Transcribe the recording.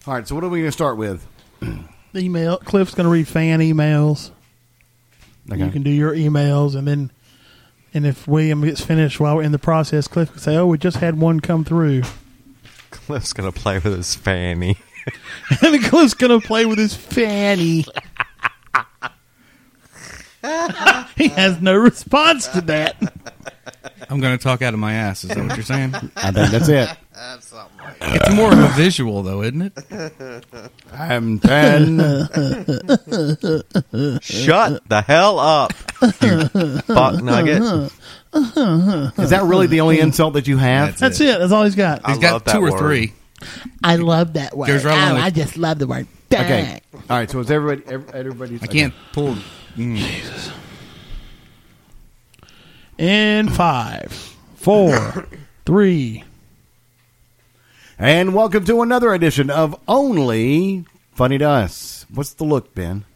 All right, so what are we going to start with? Email. Cliff's going to read fan emails. Okay. You can do your emails, and if William gets finished while we're in the process, Cliff can say, "Oh, we just had one come through." Cliff's going to play with his fanny. And then Cliff's going to play with his fanny. He has no response to that. I'm going to talk out of my ass. Is that what you're saying? I think that's it. It's more of a visual, though, isn't it? I'm 10. Shut the hell up, you fuck nugget. Is that really the only insult that you have? That's it. That's all he's got. I He's got love that 2 or word. 3. I love that word. Goes right along with- I just love the word. Okay. All right, so is everybody's... I can't pull. Jesus. In 5, 4, 3. And welcome to another edition of Only Funny to Us. What's the look, Ben?